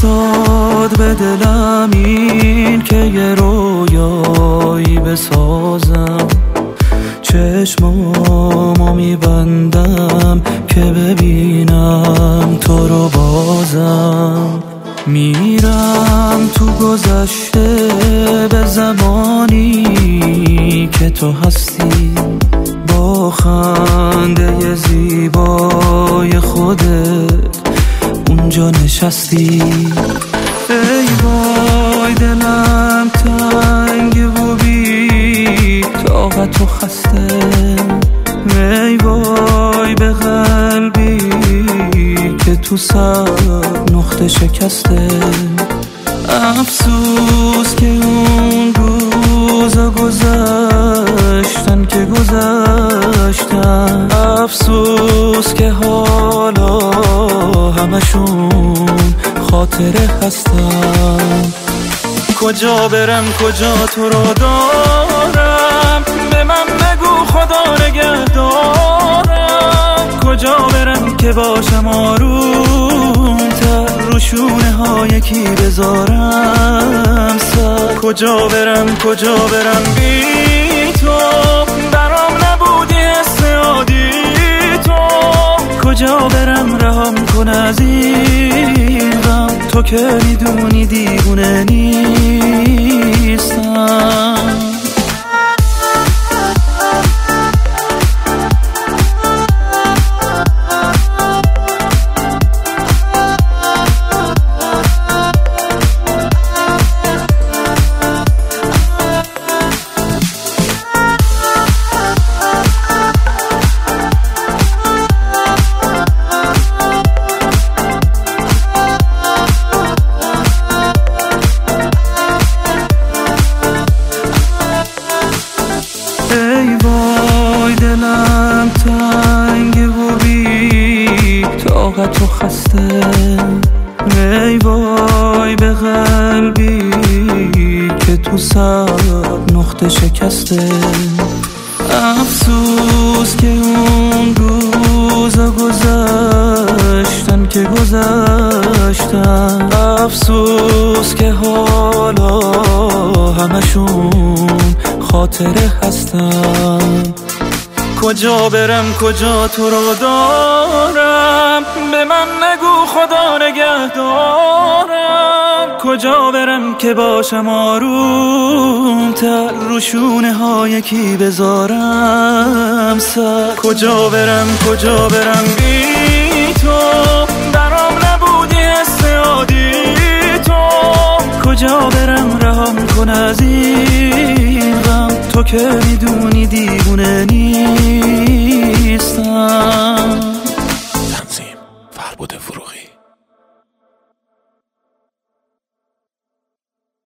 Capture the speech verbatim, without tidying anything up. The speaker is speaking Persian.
افتاد به دلم این که یه رویایی بسازم، چشمامو میبندم که ببینم تو رو بازم. میرم تو گذشته به زمانی که تو هستی، با خنده زیبای خودت اونجا نشستی. ای وای دلم تنگ و بی طاقت و خسته، ای وای به قلبی که تو سر نقطه شکسته. افسوس که اون روزا گذشتن که گذشتن، افسوس که حالا همشون خاطره هستن. کجا برم کجا تو رو دارم، به من بگو خدا نگهدارم. کجا برم که باشم آروم‌تر، رو شونه ها یکی بذارم سر. کجا برم کجا برم بی تو، برام نبودی حس عادی تو. کجا برم رهام کن از این غم، تو که میدونی دیوونه نیستم. ای وای دلم تنگ و بی طاقت و خسته، ای وای به قلبی که تو سر نقطه شکسته. افسوس که اون روزا گذشتن که گذشتن، افسوس که حالا همشون خاطره هستن. کجا برم کجا تو رو دارم، به من نگو خدا نگهدارم. کجا برم که باشم آروم‌تر، رو شونه ها یکی بذارم سر. کجا برم کجا برم بی تو، برام نبودی حس عادی تو. کجا برم رهام کن از این غم، تو که میدونی دیوونه نیستم.